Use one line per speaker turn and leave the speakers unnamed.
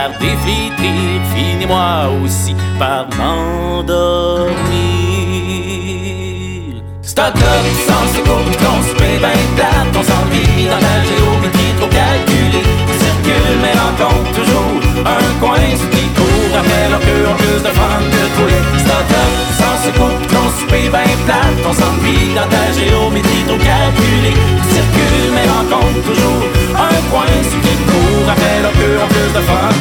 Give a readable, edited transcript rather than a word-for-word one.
par déflétrir, finis-moi aussi par m'endormir. Start-up, sans secours, ton souper ben plate, on s'ennuie dans la géométrie trop calculée. Circule mais rencontre toujours un coin qui court après leur queue en plus de fun que toi. Start-up, sans secours, ton souper ben plate, on s'ennuie dans ta géométrie trop calculée. Circule mais rencontre toujours un coin qui court après leur queue en plus de fun